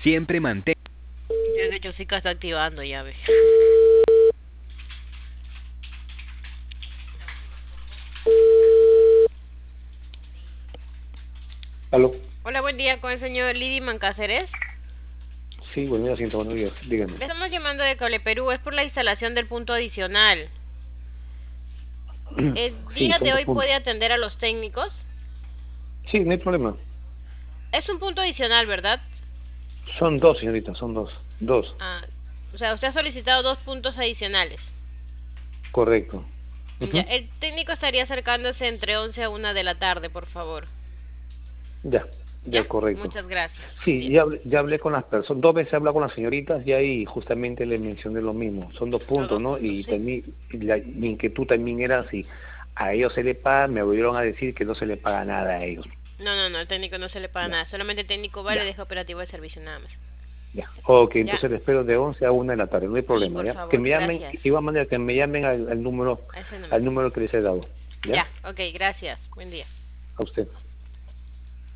Siempre mantén. Ya que Chosica está activando, ya ve. ¿Aló? Hola, buen día con el señor Lidiman Cáceres. Sí, bueno, ya siento, buenos días, dígame. Le estamos llamando de Cable Perú, es por la instalación del punto adicional. El Sí, día son de dos hoy puede puntos. atender a los técnicos. Sí, no hay problema. Es un punto adicional, ¿verdad? Son dos, señorita, son dos. Dos, Ah, o sea, usted ha solicitado 2 puntos adicionales. correcto. Ya, Ujú. el técnico estaría acercándose entre 11 a 1 de la tarde, por favor. Ya, ¿Ya? ya, correcto. Muchas gracias. Buen Sí, día. ya hablé con las personas, dos veces he hablado con las señoritas y ahí justamente le mencioné lo mismo. Son dos Los puntos, dos ¿no? puntos, Y sí. también mi inquietud también era si a ellos se le paga, me volvieron a decir que no se le paga nada a ellos. No, no, no, el técnico no se le paga Ya, nada. Solamente el técnico va y le ya. deja operativo el servicio, nada más. Ya, ok, Ya. entonces le espero de 11 a 1 de la tarde, no hay Sí, problema, por ¿ya? Que favor, me llamen, gracias. igual manera que me llamen A ese al número. número que les he dado, ¿ya? Ya, ok, gracias. Buen día. A usted.